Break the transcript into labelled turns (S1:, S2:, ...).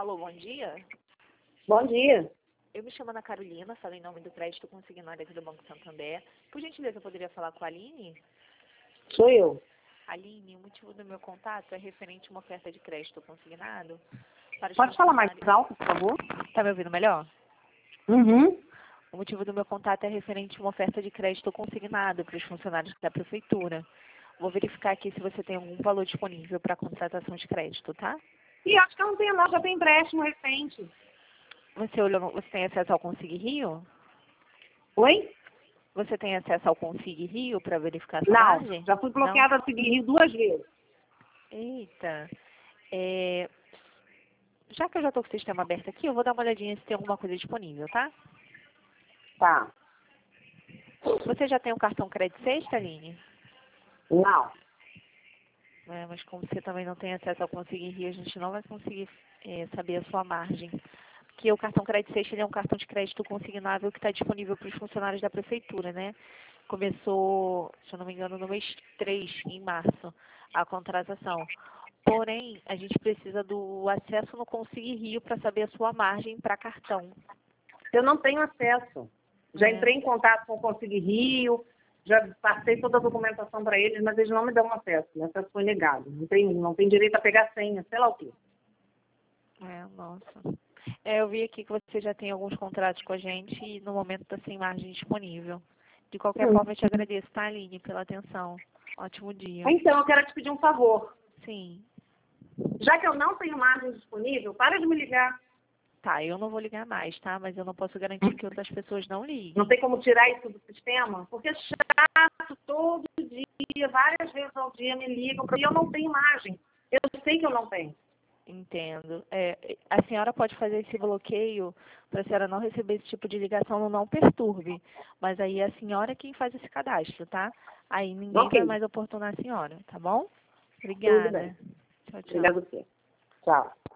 S1: Alô, bom dia.
S2: Bom dia.
S1: Eu me chamo Ana Carolina, falo em nome do crédito consignado aqui do Banco Santander. Por gentileza, eu poderia falar com a Aline?
S2: Sou eu.
S1: Aline, o motivo do meu contato é referente a uma oferta de crédito consignado. Para os
S2: Pode falar mais
S1: funcionários.
S2: alto, por favor?
S1: Tá me ouvindo melhor?
S2: Uhum.
S1: O motivo do meu contato é referente a uma oferta de crédito consignado para os funcionários da Prefeitura. Vou verificar aqui se você tem algum valor disponível para contratação de crédito, tá?
S2: E acho que eu não tenho não, já tem empréstimo recente.
S1: Você olhou, você tem acesso ao Consig Rio?
S2: Oi?
S1: Você tem acesso ao Consig Rio para verificar essa
S2: Não,
S1: margem?
S2: já fui bloqueada a seguir Rio 2 vezes.
S1: Eita. É, já que eu já estou com o sistema aberto aqui, eu vou dar uma olhadinha se tem alguma coisa disponível, tá?
S2: Tá.
S1: Você já tem o cartão Crédito Sexta, Aline?
S2: Não.
S1: É, mas como você também não tem acesso ao Consig Rio, a gente não vai conseguir saber a sua margem. Porque o cartão Crédito Sexta ele é um cartão de crédito consignável que está disponível para os funcionários da Prefeitura, né? Começou, se eu não me engano, no mês 3, em março, a contratação. Porém, a gente precisa do acesso no Consig Rio para saber a sua margem para cartão.
S2: Eu não tenho acesso. Já
S1: É.
S2: entrei em contato com o Consig Rio, já passei toda a documentação para eles, mas eles não me dão acesso. O acesso foi negado. Não tem direito a pegar senha, sei lá o quê.
S1: Nossa. Eu vi aqui que você já tem alguns contratos com a gente e no momento está sem margem disponível. De qualquer forma, eu te agradeço, tá, Aline, pela atenção. Ótimo dia.
S2: Então, eu quero te pedir um favor.
S1: Sim.
S2: Já que eu não tenho margem disponível, para de me ligar.
S1: Tá, eu não vou ligar mais, tá? Mas eu não posso garantir que outras pessoas não liguem.
S2: Não tem como tirar isso do sistema? Porque é chato, todo dia, várias vezes ao dia me ligam, e eu não tenho margem. Eu sei que eu não tenho.
S1: Entendo. A senhora pode fazer esse bloqueio para a senhora não receber esse tipo de ligação no Não Perturbe. Mas aí é a senhora quem faz esse cadastro, tá? Aí ninguém
S2: Ok.
S1: vai mais oportunar a senhora, tá bom?
S2: Tudo bem.
S1: Obrigada. Tchau, tchau.
S2: Obrigada a você. Tchau.